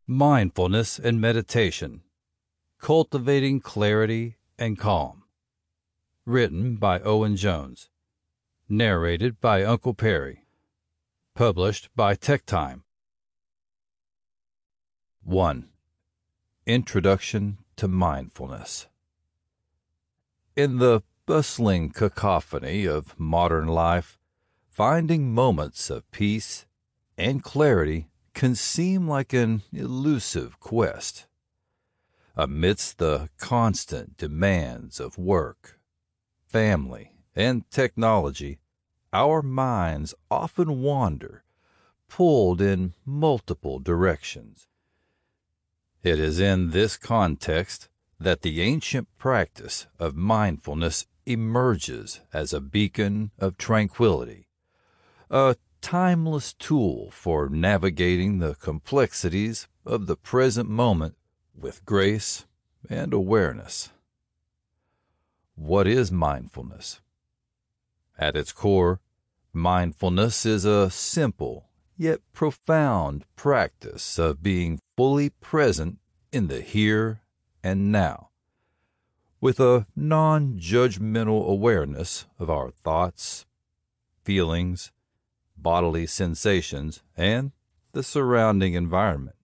Mindfulness and Meditation, Cultivating Clarity and Calm. Written by Owen Jones. Narrated by Uncle Perry. Published by TechTime. 1. Introduction to Mindfulness. In the bustling cacophony of modern life, finding moments of peace and clarity can seem like an elusive quest. Amidst the constant demands of work, family, and technology, our minds often wander, pulled in multiple directions. It is in this context that the ancient practice of mindfulness emerges as a beacon of tranquility, a timeless tool for navigating the complexities of the present moment with grace and awareness. What is mindfulness? At its core, mindfulness is a simple yet profound practice of being fully present in the here and now, with a non-judgmental awareness of our thoughts, feelings, bodily sensations, and the surrounding environment.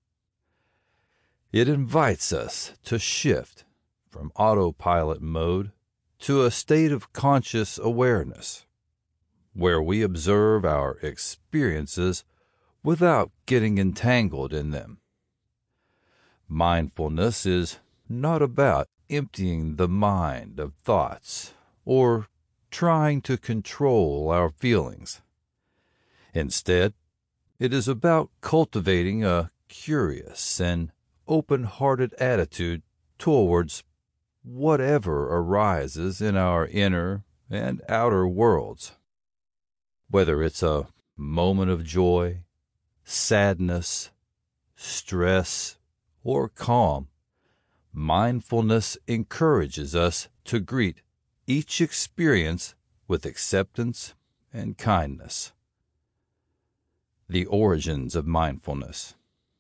It invites us to shift from autopilot mode to a state of conscious awareness, where we observe our experiences without getting entangled in them. Mindfulness is not about emptying the mind of thoughts or trying to control our feelings. Instead, it is about cultivating a curious and open-hearted attitude towards whatever arises in our inner and outer worlds. Whether it's a moment of joy, sadness, stress, or calm, mindfulness encourages us to greet each experience with acceptance and kindness. The origins of mindfulness.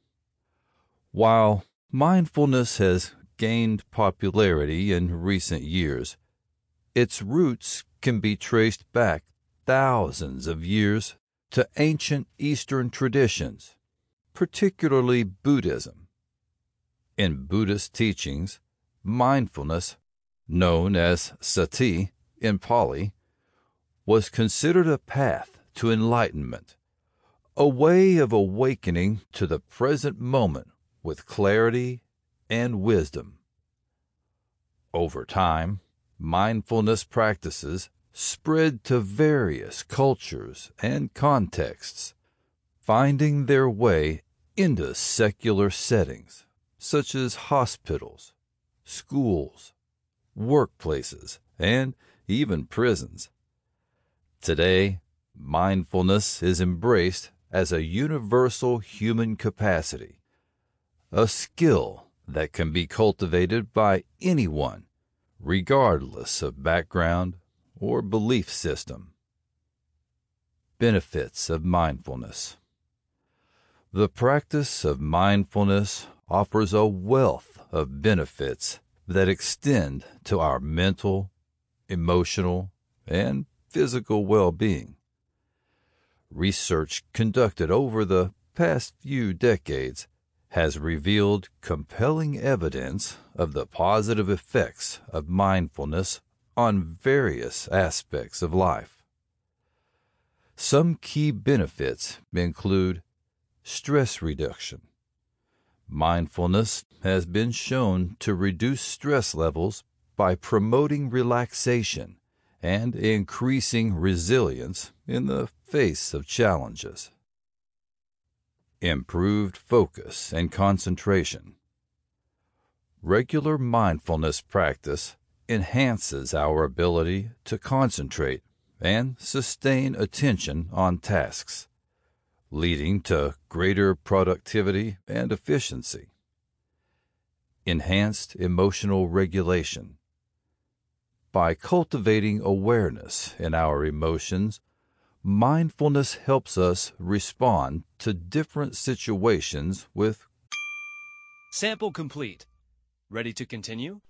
While mindfulness has gained popularity in recent years, its roots can be traced back thousands of years to ancient Eastern traditions, particularly Buddhism. In Buddhist teachings, mindfulness, known as sati in Pali, was considered a path to enlightenment, a way of awakening to the present moment with clarity and wisdom. Over time, mindfulness practices spread to various cultures and contexts, finding their way into secular settings such as hospitals, schools, workplaces, and even prisons. Today, mindfulness is embraced as a universal human capacity, a skill that can be cultivated by anyone, regardless of background or belief system. Benefits of mindfulness. The practice of mindfulness offers a wealth of benefits that extend to our mental, emotional, and physical well-being. Research conducted over the past few decades has revealed compelling evidence of the positive effects of mindfulness on various aspects of life. Some key benefits include stress reduction. Mindfulness has been shown to reduce stress levels by promoting relaxation and increasing resilience in the face of challenges. Improved focus and concentration. Regular mindfulness practice enhances our ability to concentrate and sustain attention on tasks, leading to greater productivity and efficiency. Enhanced emotional regulation. By cultivating awareness in our emotions, mindfulness helps us respond to different situations with Sample complete. Ready to continue?